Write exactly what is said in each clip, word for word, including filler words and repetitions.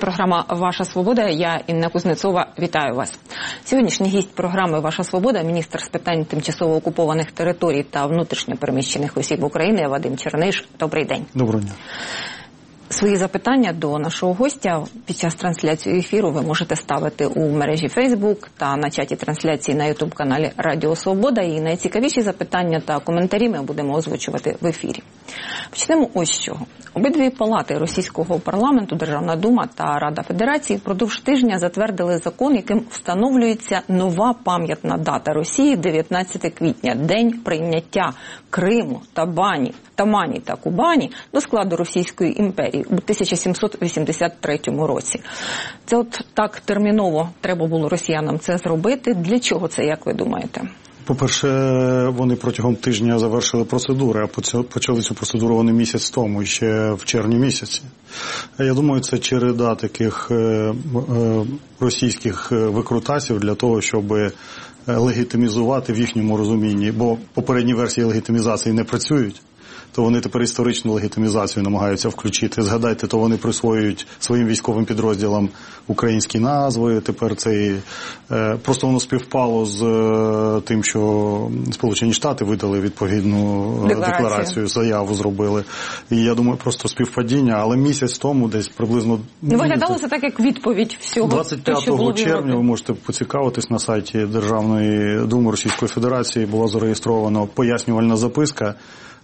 програма «Ваша свобода». Я, Інна Кузнецова, вітаю вас. Сьогоднішній гість програми «Ваша свобода» – міністр з питань тимчасово окупованих територій та внутрішньо переміщених осіб України Вадим Черниш. Добрий день. Доброго дня. Свої запитання до нашого гостя під час трансляції ефіру ви можете ставити у мережі Facebook та на чаті трансляції на ютуб-каналі Радіо Свобода. І найцікавіші запитання та коментарі ми будемо озвучувати в ефірі. Почнемо ось з чого. Обидві палати російського парламенту, Державна дума та Рада Федерації впродовж тижня затвердили закон, яким встановлюється нова пам'ятна дата Росії – дев'ятнадцяте квітня, день прийняття Криму, Табані, Тамані та Кубані до складу Російської імперії у тисяча сімсот вісімдесят третьому році. Це от так терміново треба було росіянам це зробити. Для чого це, як ви думаєте? По-перше, вони протягом тижня завершили процедури, а почали цю процедуру вони місяць тому, ще в червні місяці. Я думаю, це череда таких російських викрутасів для того, щоб легітимізувати в їхньому розумінні, бо попередні версії легітимізації не працюють, то вони тепер історичну легітимізацію намагаються включити. Згадайте, то вони присвоюють своїм військовим підрозділам українські назви, тепер це е, просто воно співпало з е, тим, що Сполучені Штати видали відповідну декларацію. декларацію, заяву зробили. І я думаю, просто співпадіння, але місяць тому десь приблизно... Ну, виглядало це так, як відповідь всього, двадцять п'ятого червня, ви можете поцікавитись на сайті Державної думи Російської Федерації, була зареєстрована пояснювальна записка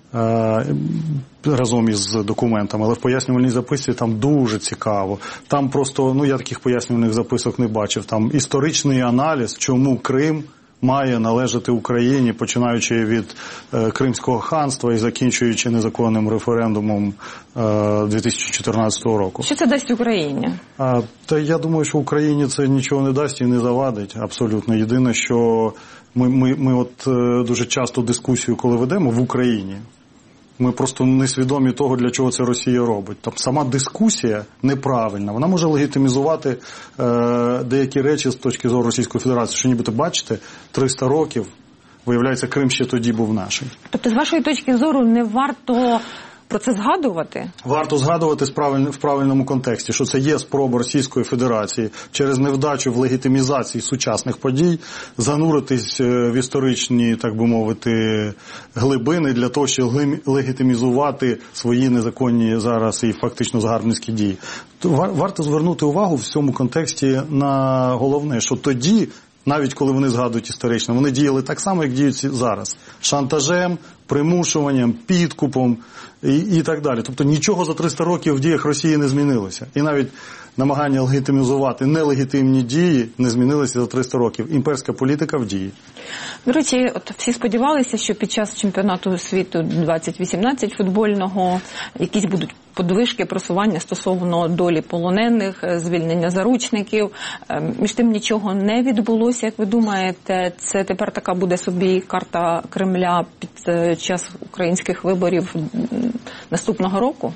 разом із документами, але в пояснювальній записці там дуже цікаво. Там просто, ну я таких пояснювальних записок не бачив, там історичний аналіз, чому Крим має належати Україні, починаючи від е, Кримського ханства і закінчуючи незаконним референдумом е, дві тисячі чотирнадцятого року. Що це дасть Україні? А, та я думаю, що Україні це нічого не дасть і не завадить, абсолютно. Єдине, що ми, ми, ми от е, дуже часто дискусію, коли ведемо в Україні, ми просто не свідомі того, для чого це Росія робить. Тобто сама дискусія неправильна. Вона може легітимізувати е, деякі речі з точки зору Російської Федерації. Що нібито, бачите, триста років, виявляється, Крим ще тоді був нашим. Тобто, з вашої точки зору, не варто про це згадувати? Варто згадувати в правильному контексті, що це є спроба Російської Федерації через невдачу в легітимізації сучасних подій зануритись в історичні, так би мовити, глибини для того, щоб легітимізувати свої незаконні зараз і фактично загарбницькі дії. Варто звернути увагу в цьому контексті на головне, що тоді, навіть коли вони згадують історично, вони діяли так само, як діють зараз. Шантажем, примушуванням, підкупом і, і так далі. Тобто нічого за триста років в діях Росії не змінилося. І навіть намагання легітимізувати нелегітимні дії не змінилися за триста років. Імперська політика в дії. До речі, от всі сподівалися, що під час чемпіонату світу двадцять вісімнадцять футбольного якісь будуть подвижки, просування стосовно долі полонених, звільнення заручників. Між тим нічого не відбулося, як ви думаєте. Це тепер така буде собі карта Кремля під час українських виборів наступного року?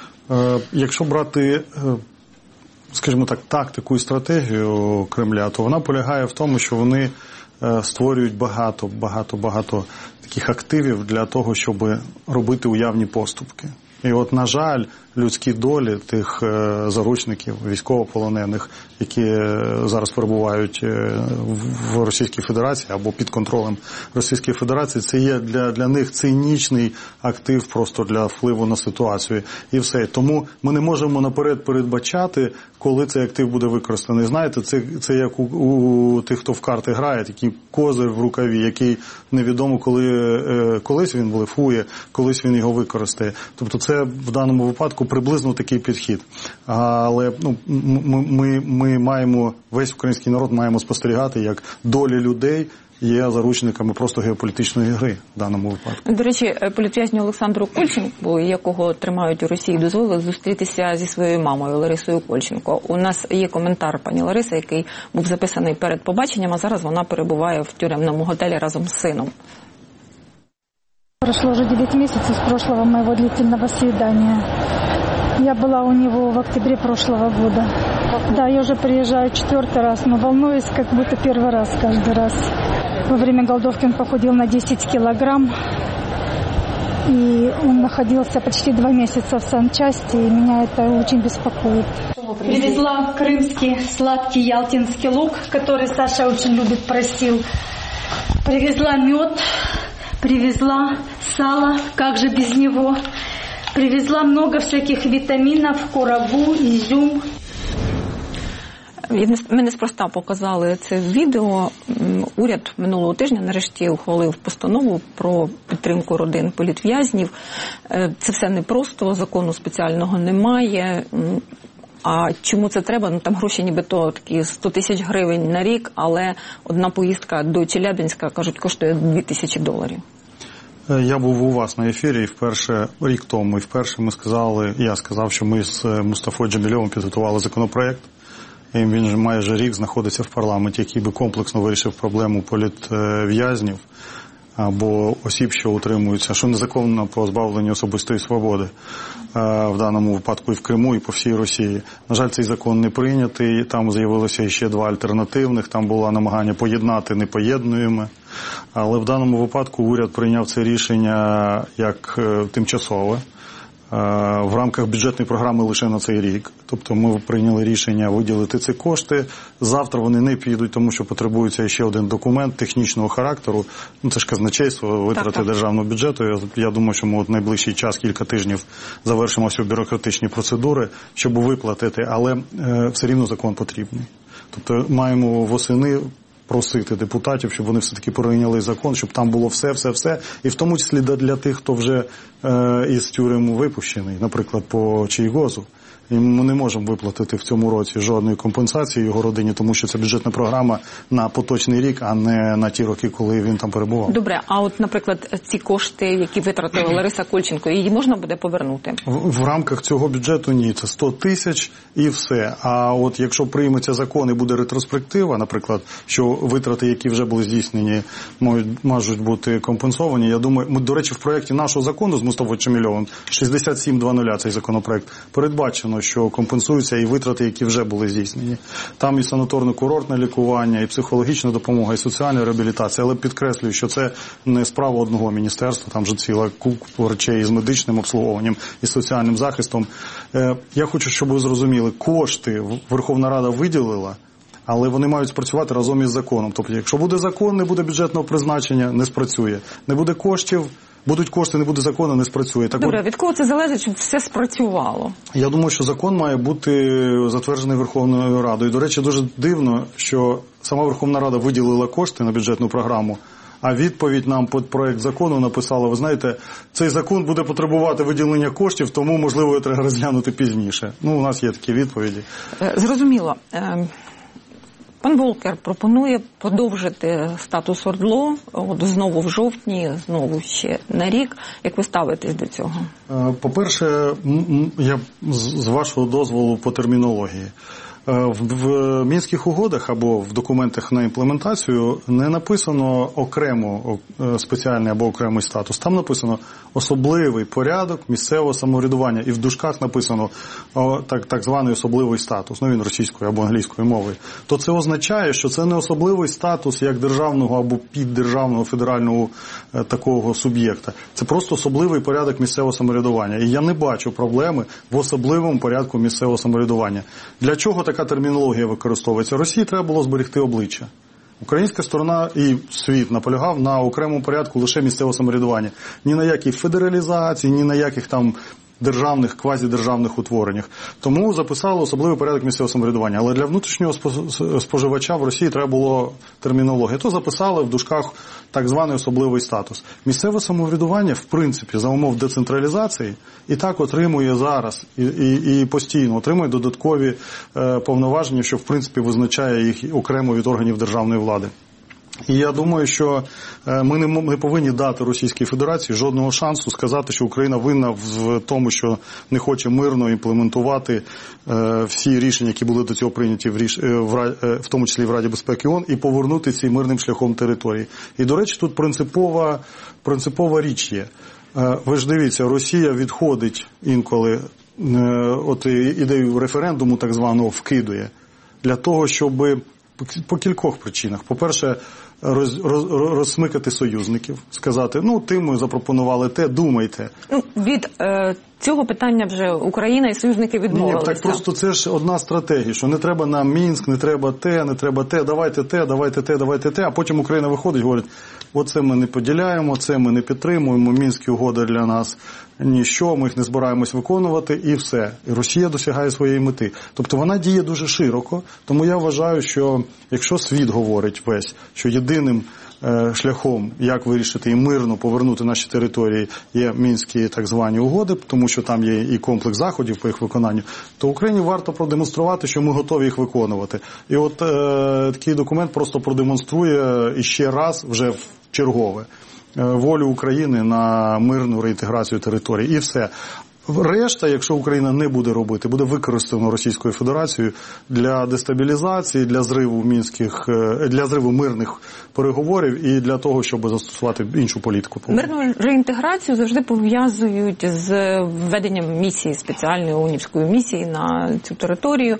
Якщо брати, скажімо так, тактику і стратегію Кремля, то вона полягає в тому, що вони створюють багато, багато, багато таких активів для того, щоб робити уявні поступки. І от, на жаль, людські долі тих е, заручників, військовополонених, які е, зараз перебувають е, в Російській Федерації або під контролем Російської Федерації, це є для, для них цинічний актив просто для впливу на ситуацію. І все. Тому ми не можемо наперед передбачати, коли цей актив буде використаний. Знаєте, це, це як у, у тих, хто в карти грає, такий козир в рукаві, який невідомо, коли е, колись він блефує, колись він його використає. Тобто це в даному випадку приблизно такий підхід. Але ну, ми, ми, ми маємо, весь український народ маємо спостерігати, як долі людей є заручниками просто геополітичної гри в даному випадку. До речі, політв'язню Олександру Кольченку, якого тримають у Росії, дозволили зустрітися зі своєю мамою Ларисою Кольченко. У нас є коментар пані Лариси, який був записаний перед побаченням, а зараз вона перебуває в тюремному готелі разом з сином. Прошло уже девять месяцев с прошлого моего длительного свидания. Я была у него в октябре прошлого года. Да, я уже приезжаю четвертый раз, но волнуюсь, как будто первый раз каждый раз. Во время голодовки он похудел на десять килограмм. И он находился почти два месяца в санчасти, и меня это очень беспокоит. Привезла крымский сладкий ялтинский лук, который Саша очень любит, просил. Привезла мед, привезла сало, как же без него. Привезла много всяких витаминов, курагу, изюм. Ми неспроста показали це відео. Уряд минулого тижня нарешті ухвалив постанову про підтримку родин політв'язнів. Це все непросто, закону спеціального немає. А чому це треба? Ну там гроші нібито такі сто тисяч гривень на рік, але одна поїздка до Челябинська, кажуть, коштує дві тисячі доларів. Я був у вас на ефірі, і вперше, рік тому, і вперше ми сказали, я сказав, що ми з Мустафою Джемілєвим підготували законопроект. І він вже майже рік знаходиться в парламенті, який би комплексно вирішив проблему політв'язнів або осіб, що утримуються, що незаконно позбавлені особистої свободи, в даному випадку і в Криму, і по всій Росії. На жаль, цей закон не прийнятий, там з'явилося ще два альтернативних, там було намагання поєднати непоєднуємо. Але в даному випадку уряд прийняв це рішення як тимчасове, в рамках бюджетної програми лише на цей рік. Тобто ми прийняли рішення виділити ці кошти. Завтра вони не підуть, тому що потребується ще один документ технічного характеру. Ну, це ж казначейство, витрати так, так. державного бюджету. Я, я думаю, що ми от найближчий час, кілька тижнів, завершимо всі бюрократичні процедури, щоб виплатити. Але е, все рівно закон потрібний. Тобто маємо восени просити депутатів, щоб вони все-таки прийняли закон, щоб там було все-все-все. І в тому числі для тих, хто вже е, із тюрем випущений, наприклад, по Чийгозу. І ми не можемо виплатити в цьому році жодної компенсації його родині, тому що це бюджетна програма на поточний рік, а не на ті роки, коли він там перебував. Добре, а от, наприклад, ці кошти, які витратила Лариса Кольченко, її можна буде повернути? В, в рамках цього бюджету ні, це сто тисяч і все. А от якщо прийметься закон і буде ретроспектива, наприклад, що витрати, які вже були здійснені, можуть, можуть бути компенсовані, я думаю, ми, до речі, в проєкті нашого закону з Мустафою Джемілєвим, шістдесят сім двадцять цей законопроект, передбачено, що компенсуються і витрати, які вже були здійснені. Там і санаторно-курортне лікування, і психологічна допомога, і соціальна реабілітація. Але підкреслюю, що це не справа одного міністерства, там же ціла купа речей з медичним обслуговуванням, і соціальним захистом. Я хочу, щоб ви зрозуміли, кошти Верховна Рада виділила, але вони мають спрацювати разом із законом. Тобто, якщо буде закон, не буде бюджетного призначення, не спрацює. Не буде коштів, будуть кошти, не буде закону, не спрацює. Так Добре, от, від кого це залежить, щоб все спрацювало? Я думаю, що закон має бути затверджений Верховною Радою. До речі, дуже дивно, що сама Верховна Рада виділила кошти на бюджетну програму, а відповідь нам під проект закону написала, ви знаєте, цей закон буде потребувати виділення коштів, тому, можливо, його треба розглянути пізніше. Ну, у нас є такі відповіді. Зрозуміло. Пан Волкер пропонує подовжити статус ОРДЛО, от знову в жовтні, знову ще на рік. Як ви ставитесь до цього? По-перше, я з вашого дозволу по термінології. В Мінських угодах або в документах на імплементацію не написано окремо спеціальний або окремий статус. Там написано особливий порядок місцевого самоврядування. І в дужках написано так, так званий особливий статус. Ну, він російською або англійською мовою. То це означає, що це не особливий статус як державного або піддержавного федерального такого суб'єкта. Це просто особливий порядок місцевого самоврядування. І я не бачу проблеми в особливому порядку місцевого самоврядування. Для чого така термінологія використовується? Росії треба було зберегти обличчя. Українська сторона і світ наполягав на окремому порядку лише місцевого самоврядування. Ні на якій федералізації, ні на яких там державних, квазідержавних утвореннях. Тому записали особливий порядок місцевого самоврядування. Але для внутрішнього споживача в Росії треба було термінологія. То записали в дужках так званий особливий статус. Місцеве самоврядування, в принципі, за умов децентралізації, і так отримує зараз, і, і, і постійно отримує додаткові е, повноваження, що, в принципі, визначає їх окремо від органів державної влади. І я думаю, що ми не, не повинні дати Російській Федерації жодного шансу сказати, що Україна винна в тому, що не хоче мирно імплементувати е, всі рішення, які були до цього прийняті, в, ріш... в, в тому числі в Раді безпеки ООН, і повернути ці мирним шляхом території. І, до речі, тут принципова, принципова річ є. Е, ви ж дивіться, Росія відходить інколи, е, от ідею референдуму так званого вкидує, для того, щоб по кількох причинах. По-перше, роз, роз, розсмикати союзників, сказати, ну, ти ми запропонували те, думайте. Ну, від е, цього питання вже Україна і союзники відмовилися. Ні, так просто це ж одна стратегія, що не треба нам Мінськ, не треба те, не треба те, давайте те, давайте те, давайте те, а потім Україна виходить і говорить, оце ми не поділяємо, це ми не підтримуємо, Мінські угоди для нас ніщо, ми їх не збираємось виконувати і все. І Росія досягає своєї мети. Тобто вона діє дуже широко, тому я вважаю, що якщо світ говорить весь, що єдиним е, шляхом, як вирішити і мирно повернути наші території, є Мінські так звані угоди, тому що там є і комплекс заходів по їх виконанню, то Україні варто продемонструвати, що ми готові їх виконувати. І от е, такий документ просто продемонструє іще раз, вже в чергове, волю України на мирну реінтеграцію території. І все. Решта, якщо Україна не буде робити, буде використано Російською Федерацією для дестабілізації, для зриву мінських, для зриву мирних переговорів і для того, щоб застосувати іншу політику. Мирну реінтеграцію завжди пов'язують з введенням місії, спеціальної ООНівської місії на цю територію.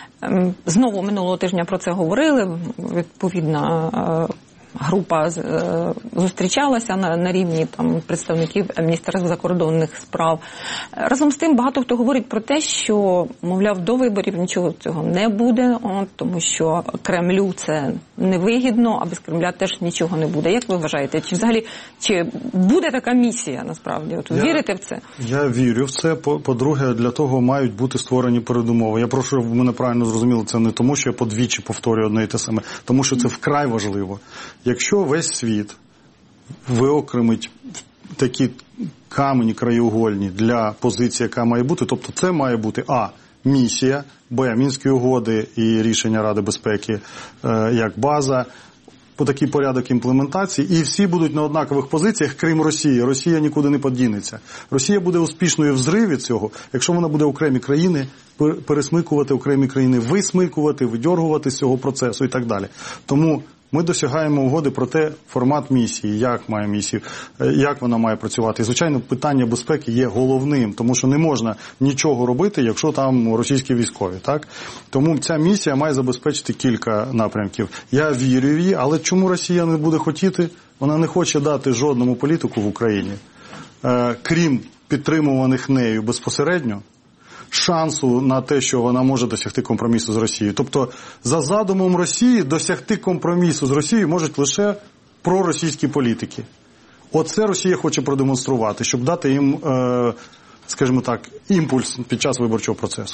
Знову минулого тижня про це говорили. Відповідна група зустрічалася на, на рівні там представників Міністерства закордонних справ. Разом з тим, багато хто говорить про те, що, мовляв, до виборів нічого цього не буде, от, тому що Кремлю це невигідно, а без Кремля теж нічого не буде. Як ви вважаєте? Чи взагалі, чи буде така місія, насправді? От, я, вірите в це? Я вірю в це. По-друге, для того мають бути створені передумови. Я прошу, щоб ви мене правильно зрозуміли, це не тому, що я подвічі повторюю одне і те саме, тому що це вкрай важливо. Якщо весь світ виокремить такі камені краєугольні для позиції, яка має бути, тобто це має бути а. місія, б. Мінські угоди і рішення Ради безпеки е, як база, по такий порядок імплементації, і всі будуть на однакових позиціях, крім Росії. Росія нікуди не подінеться. Росія буде успішною в зриві цього, якщо вона буде окремі країни пересмикувати, окремі країни висмикувати, видьоргувати з цього процесу і так далі. Тому ми досягаємо угоди про те, формат місії, як має місію, як вона має працювати. І, звичайно, питання безпеки є головним, тому що не можна нічого робити, якщо там російські військові, так? Тому ця місія має забезпечити кілька напрямків. Я вірю в її, але чому Росія не буде хотіти? Вона не хоче дати жодному політику в Україні, е, крім підтримуваних нею безпосередньо, шансу на те, що вона може досягти компромісу з Росією. Тобто, за задумом Росії, досягти компромісу з Росією можуть лише проросійські політики. Оце Росія хоче продемонструвати, щоб дати їм, е, скажімо так, імпульс під час виборчого процесу.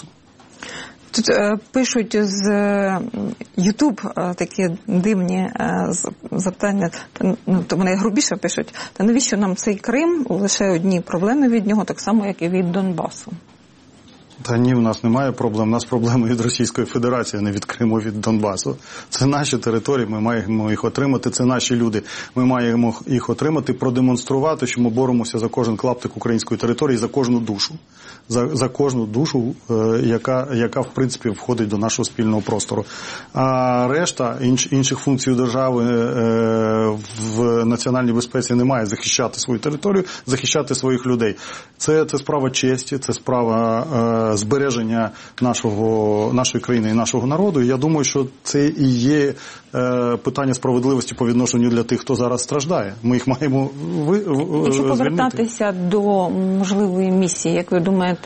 Тут е, пишуть з Ютуб е, такі дивні е, запитання, ну, то вони грубіше пишуть, та навіщо нам цей Крим, лише одні проблеми від нього, так само, як і від Донбасу. Та ні, у нас немає проблем. У нас проблеми від Російської Федерації, а не від Криму, від Донбасу. Це наші території, ми маємо їх отримати, це наші люди. Ми маємо їх отримати, продемонструвати, що ми боремося за кожен клаптик української території, за кожну душу. За, за кожну душу, е, яка, яка, в принципі, входить до нашого спільного простору. А решта інш, інших функцій держави е, в національній безпеці немає. Захищати свою територію, захищати своїх людей. Це, це справа честі, це справа е, збереження нашого, нашої країни і нашого народу. І я думаю, що це і є е, питання справедливості по відношенню для тих, хто зараз страждає. Ми їх маємо ви, Якщо повертатися до можливої місії, як ви думаєте,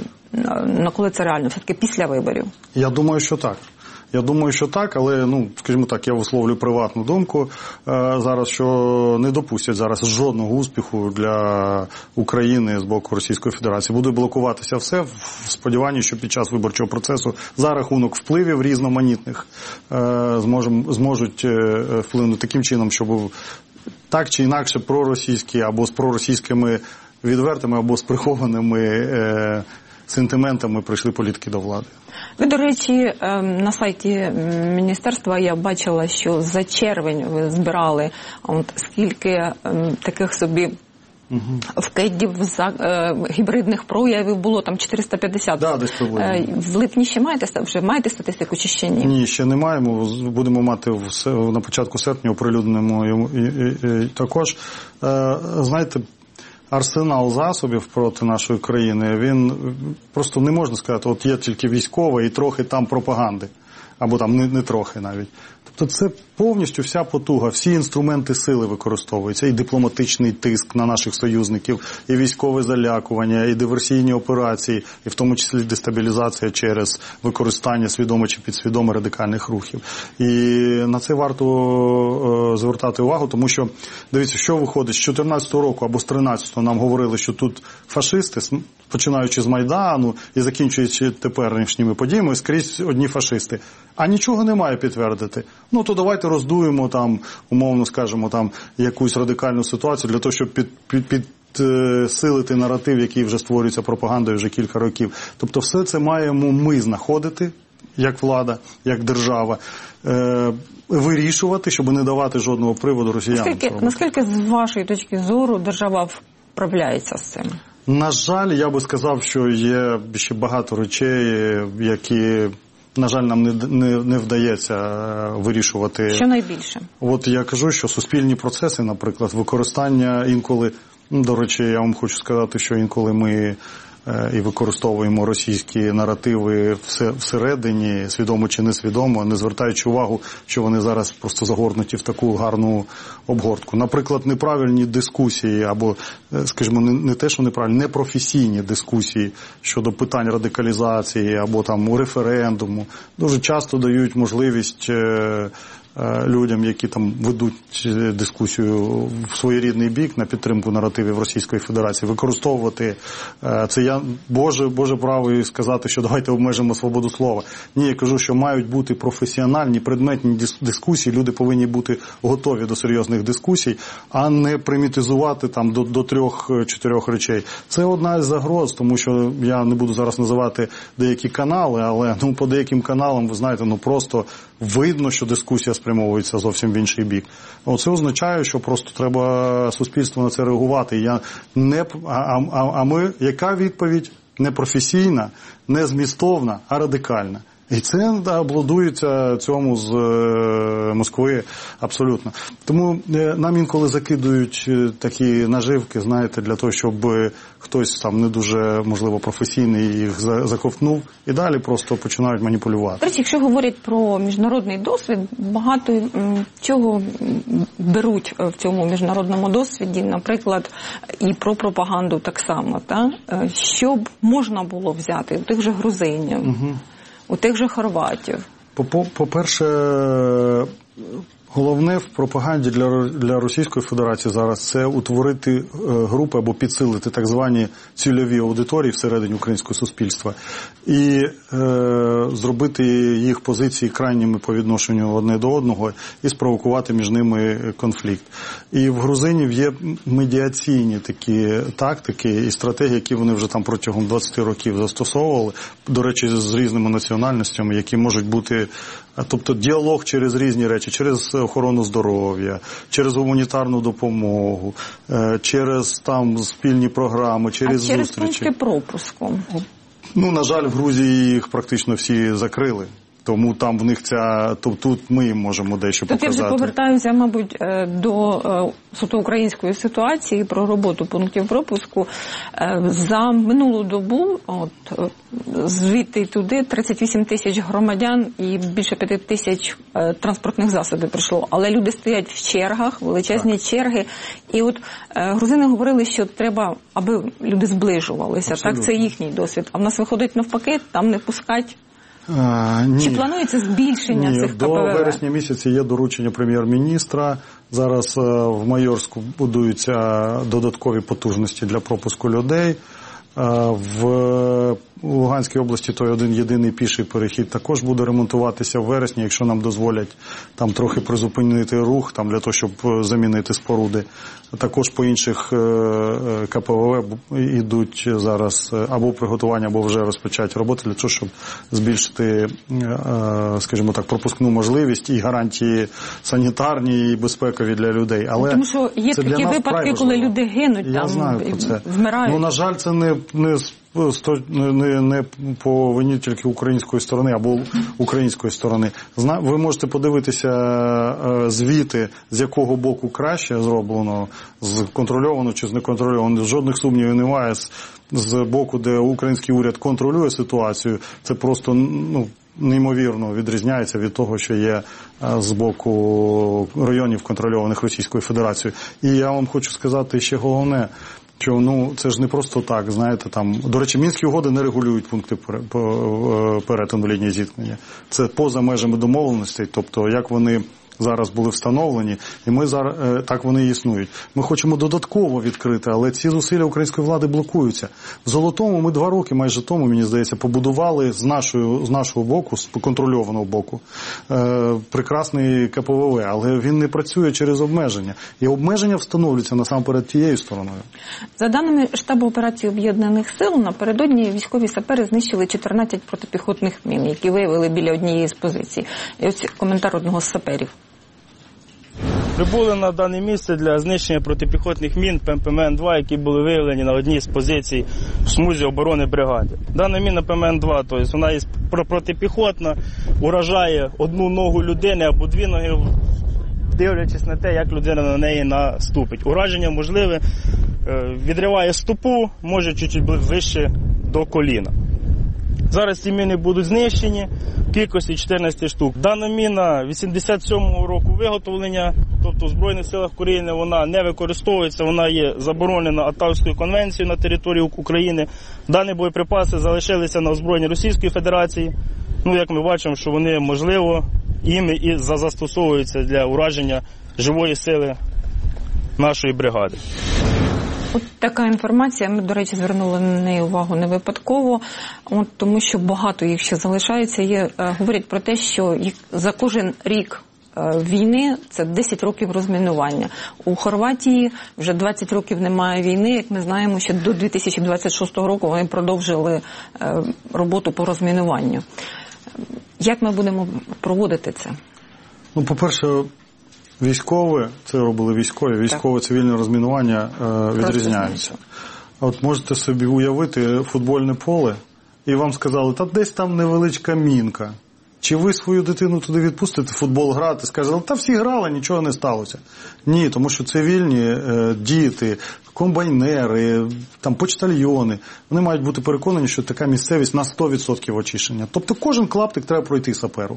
на коли це реально? Все-таки після виборів? Я думаю, що так. Я думаю, що так, але, ну, скажімо так, я висловлюю приватну думку е, зараз, що не допустять зараз жодного успіху для України з боку Російської Федерації. Буде блокуватися все в сподіванні, що під час виборчого процесу за рахунок впливів різноманітних е, зможем, зможуть е, вплинути таким чином, щоб так чи інакше проросійські або з проросійськими відвертими, або з прихованими е, сентиментами прийшли політики до влади. Ви, до речі, на сайті міністерства я бачила, що за червень ви збирали от скільки таких собі угу. вкидів, гібридних проявів було, там чотириста п'ятдесят. Да, десь приблизно. В липні ще маєте, вже маєте статистику чи ще ні? Ні, ще не маємо. Будемо мати на початку серпня, оприлюднимо також. Знаєте, арсенал засобів проти нашої країни, він просто не можна сказати, от є тільки військова і трохи там пропаганди. Або там не, не трохи навіть. То це повністю вся потуга, всі інструменти сили використовуються, і дипломатичний тиск на наших союзників, і військове залякування, і диверсійні операції, і в тому числі дестабілізація через використання свідомо чи підсвідомо радикальних рухів. І на це варто звертати увагу, тому що, дивіться, що виходить, з чотирнадцятого року або з тринадцятого нам говорили, що тут фашисти, починаючи з Майдану і закінчуючи теперішніми подіями, скрізь одні фашисти. А нічого немає підтвердити. Ну, то давайте роздуємо там, умовно скажемо, там якусь радикальну ситуацію для того, щоб під, під, під силити наратив, який вже створюється пропагандою вже кілька років. Тобто все це маємо ми знаходити, як влада, як держава, е, вирішувати, щоб не давати жодного приводу росіянам. Наскільки, наскільки з вашої точки зору держава вправляється з цим? На жаль, я би сказав, що є ще багато речей, які, на жаль, нам не, не, не вдається вирішувати. Що найбільше? От я кажу, що суспільні процеси, наприклад, використання інколи, до речі, я вам хочу сказати, що інколи ми і використовуємо російські наративи всередині, свідомо чи несвідомо, не звертаючи увагу, що вони зараз просто загорнуті в таку гарну обгортку. Наприклад, неправильні дискусії, або, скажімо, не те, що неправильні, непрофесійні дискусії щодо питань радикалізації, або там референдуму, дуже часто дають можливість людям, які там ведуть дискусію в своєрідний бік на підтримку наративів Російської Федерації, використовувати це. Я Боже, Боже право сказати, що давайте обмежимо свободу слова. Ні, я кажу, що мають бути професіональні, предметні дискусії, люди повинні бути готові до серйозних дискусій, а не примітизувати там до, до трьох-чотирьох речей. Це одна із загроз, тому що я не буду зараз називати деякі канали, але ну, по деяким каналам, ви знаєте, ну просто видно, що дискусія спрямовується зовсім в інший бік. Це означає, що просто треба суспільство на це реагувати. Я не, а, а, а ми, яка відповідь? Не професійна, не змістовна, а радикальна. І це да, обладується цьому з е, Москви абсолютно. Тому е, нам інколи закидують е, такі наживки, знаєте, для того, щоб хтось там не дуже, можливо, професійний їх заковтнув і далі просто починають маніпулювати. До речі, якщо говорять про міжнародний досвід, багато м, чого беруть в цьому міжнародному досвіді, наприклад, і про пропаганду так само, та? Що б можна було взяти у тих же грузинів, угу. у тих же хорватів? По-перше, головне в пропаганді для, для Російської Федерації зараз – це утворити групи або підсилити так звані цільові аудиторії всередині українського суспільства і е, зробити їх позиції крайніми по відношенню одне до одного і спровокувати між ними конфлікт. І в грузинів є медіаційні такі тактики і стратегії, які вони вже там протягом двадцяти років застосовували, до речі, з різними національностями, які можуть бути, тобто діалог через різні речі, через охорону здоров'я, через гуманітарну допомогу, через там спільні програми, через, а через зустрічі. пункти пропуску? Ну, на жаль, в Грузії їх практично всі закрили. Тому там в них ця, то тут ми їм можемо дещо Тут показати. я вже повертаюся, мабуть, до суто української ситуації про роботу пунктів пропуску. За минулу добу, от, звідти й туди, тридцять вісім тисяч громадян і більше п'яти тисяч транспортних засобів прийшло. Але люди стоять в чергах, величезні так. черги. І от грузини говорили, що треба, аби люди зближувалися. Абсолютно. Так, це їхній досвід. А в нас виходить навпаки, там не пускать. А, ні. Чи планується збільшення ні, цих до КПВВ? До вересня місяця є доручення прем'єр-міністра. Зараз в Майорську будуються додаткові потужності для пропуску людей. В Луганській області той один єдиний піший перехід також буде ремонтуватися в вересні, якщо нам дозволять там трохи призупинити рух, там для того, щоб замінити споруди. Також по інших КПВВ йдуть зараз або приготування, або вже розпочаті роботи для того, щоб збільшити, скажімо так, пропускну можливість і гарантії санітарні і безпекові для людей. Але тому що є такі випадки, коли люди гинуть, Я там, знаю про це. вмирають. Ну, на жаль, це не, не Не, не по вині тільки української сторони або української сторони. Ви можете подивитися звіти, з якого боку краще зроблено, з контрольовано чи з неконтрольовано. Жодних сумнівів немає. З, з боку, де український уряд контролює ситуацію, це просто, ну, неймовірно відрізняється від того, що є з боку районів, контрольованих Російською Федерацією. І я вам хочу сказати ще головне, що ну це ж не просто так, знаєте, там, до речі, Мінські угоди не регулюють пункти перетину лінії зіткнення. Це поза межами домовленостей, тобто як вони зараз були встановлені, і ми зараз так вони і існують. Ми хочемо додатково відкрити, але ці зусилля української влади блокуються. В Золотому ми два роки майже тому, мені здається, побудували з нашого, з нашого боку, з контрольованого боку, е, прекрасний ка пе ве ве, але він не працює через обмеження. І обмеження встановлюються насамперед тією стороною. За даними штабу операції Об'єднаних сил, напередодні військові сапери знищили чотирнадцять протипіхотних мін, які виявили біля однієї з позицій. І ось коментар одного з саперів. Прибули на дане місце для знищення протипіхотних мін пе ем пе ем ен два, які були виявлені на одній з позицій в смузі оборони бригади. Дана міна пе ем ен два, тобто вона є протипіхотна, уражає одну ногу людини або дві ноги, дивлячись на те, як людина на неї наступить. Ураження можливе, відриває стопу, може чуть-чуть вище до коліна. Зараз ці міни будуть знищені в кількості чотирнадцять штук. Дана міна вісімдесят сьомого року виготовлення, тобто в Збройних силах України вона не використовується, вона є заборонена Оттавською конвенцією на території України. Дані боєприпаси залишилися на озброєнні Російської Федерації. Ну, як ми бачимо, що вони, можливо, іми і застосовуються для ураження живої сили нашої бригади. От така інформація, ми, до речі, звернули на неї увагу не випадково, от, тому що багато їх ще залишаються. Є, е, говорять про те, що їх за кожен рік е, війни це десять років розмінування. У Хорватії вже двадцять років немає війни, як ми знаємо, що до дві тисячі двадцять шостого року вони продовжили е, роботу по розмінуванню. Як ми будемо проводити це? Ну, по-перше, військові, це робили військові, військово-цивільне розмінування е, відрізняються. От можете собі уявити футбольне поле, і вам сказали, та десь там невеличка мінка. Чи ви свою дитину туди відпустите, футбол грати, скажете, та всі грали, нічого не сталося. Ні, тому що цивільні е, діти, комбайнери, там почтальйони, вони мають бути переконані, що така місцевість на сто відсотків очищення. Тобто кожен клаптик треба пройти саперу.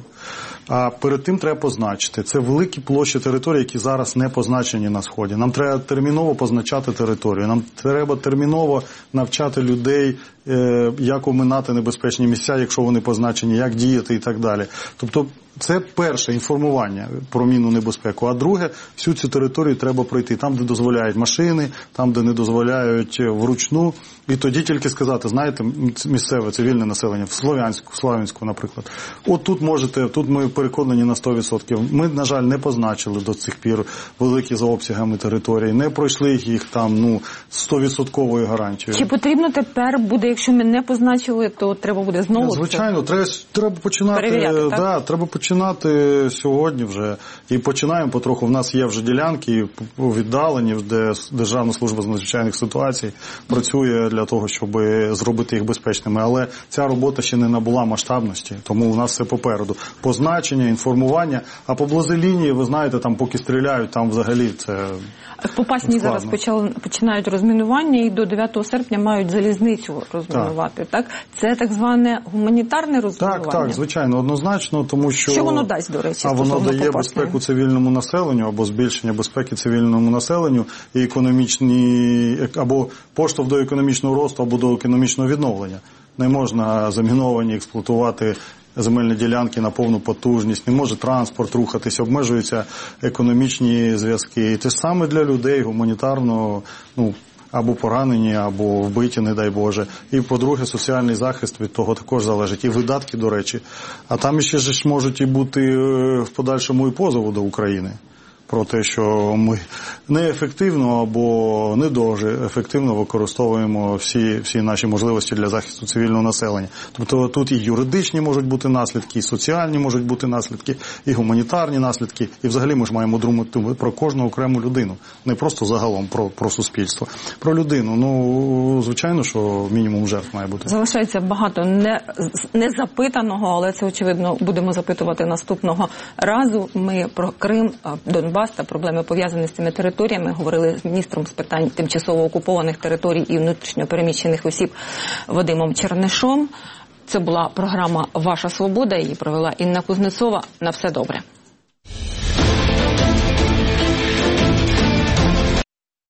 А перед тим треба позначити. Це великі площі території, які зараз не позначені на Сході. Нам треба терміново позначати територію. Нам треба терміново навчати людей, е, як оминати небезпечні місця, якщо вони позначені, як діяти і так далі. Тобто це перше інформування про мінну небезпеку. А друге, всю цю територію треба пройти. Там, де дозволяють машини, там, де не дозволяють вручну. І тоді тільки сказати, знаєте, місцеве цивільне населення, в Слов'янську, в Славянську, наприклад. От тут можете, тут ми переконані на сто відсотків. Ми, на жаль, не позначили до цих пір великі за обсягами території, не пройшли їх там, ну, сто відсотковою гарантією. Чи потрібно тепер буде, якщо ми не позначили, то треба буде знову? Звичайно, треба, треба починати, да, треба починати сьогодні вже. І починаємо потроху. В нас є вже ділянки віддалені, де Державна служба з надзвичайних ситуацій працює для того, щоб зробити їх безпечними. Але ця робота ще не набула масштабності, тому у нас все попереду. Позначення, інформування, а поблизу лінії, ви знаєте, там поки стріляють, там взагалі це в Попасній зараз почали, починають розмінування і до дев'ятого серпня мають залізницю розмінувати, так? так? Це так зване гуманітарне розмінування? Так, так, звичайно, однозначно, тому що... Що воно дасть, до речі, а воно дає Попасної? безпеку цивільному населенню, або збільшення безпеки цивільному населенню, і економічні, або поштовх до економічного росту, або до економічного відновлення. Не можна заміновані експлуатувати земельні ділянки на повну потужність, не може транспорт рухатись, обмежуються економічні зв'язки. І те ж саме для людей гуманітарно, ну, або поранені, або вбиті, не дай Боже. І, по-друге, соціальний захист від того також залежить. І видатки, до речі. А там ще ж можуть і бути в подальшому і позову до України. Про те, що ми неефективно або не дуже ефективно використовуємо всі, всі наші можливості для захисту цивільного населення. Тобто тут і юридичні можуть бути наслідки, і соціальні можуть бути наслідки, і гуманітарні наслідки. І взагалі ми ж маємо думати про кожну окрему людину. Не просто загалом про, про суспільство. Про людину. Ну, звичайно, що мінімум жертв має бути. Залишається багато не, незапитаного, але це, очевидно, будемо запитувати наступного разу. Ми про Крим, Донбас та проблеми, пов'язані з цими територіями, говорили з міністром з питань тимчасово окупованих територій і внутрішньо переміщених осіб Вадимом Чернишом. Це була програма «Ваша свобода». Її провела Інна Кузнецова. На все добре.